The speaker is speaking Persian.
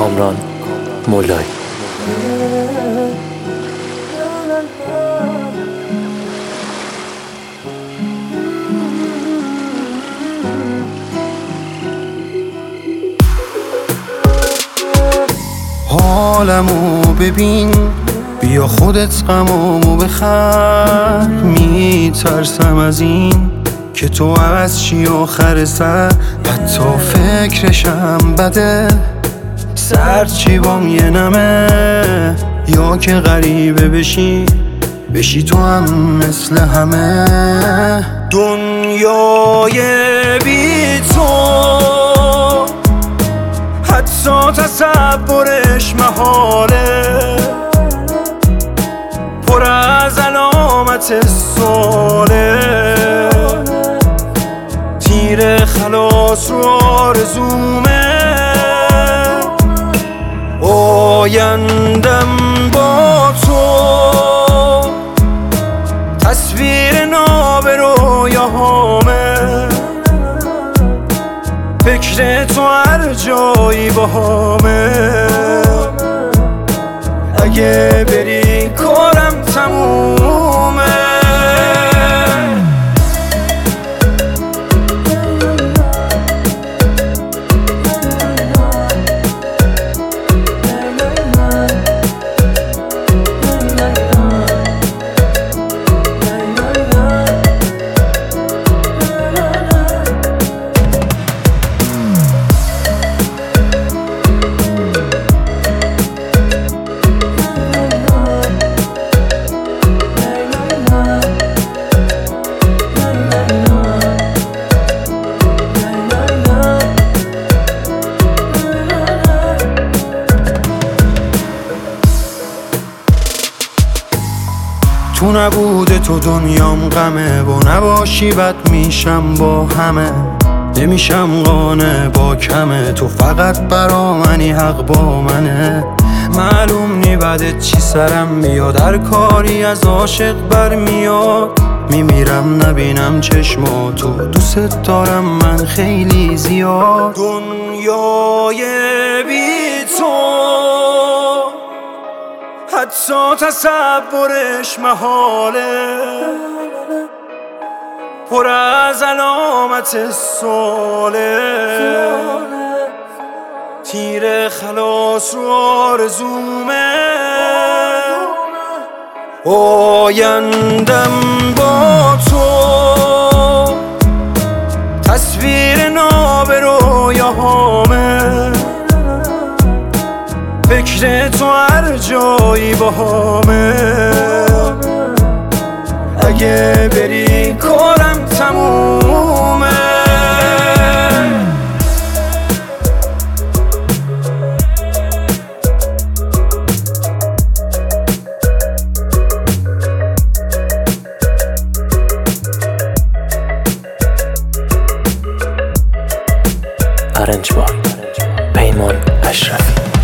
کامران مولایی. حالمو ببین، بیا خودت غمامو بخر. میترسم از این که تو از چی آخر سر، حتی فکرشم بده. سر چی بام یه نمه، یا که غریبه بشی تو هم مثل همه. دنیای بی تو حتی تصورش محاله، پر از علامت سواله. تیر خلاص رو آرزومه، آیندم با تو تصویر ناب رویاهامه. فکر تو هر جایی باهامه، اگه بری کارم تمومه. تو نبوده تو دنیام غمه، با نباشی بد میشم با همه. نمیشم قانع با کمه، تو فقط برا منی، حق با منه. معلوم نی بعدت چی سرم میاد، هر کاری از عاشق برمیاد. میمیرم نبینم چشماتو، دوست دارم من خیلی زیاد. دنیای بی تو حتی تصورش محاله، پر از علامت سواله. تیر خلاص رو آرزومه، آیندم با تو تصویر ناب رویاهامه. فکر تو هر جایی باهامه، اگه بری کارم تمومه. ارنج بای پیمان اشرفی.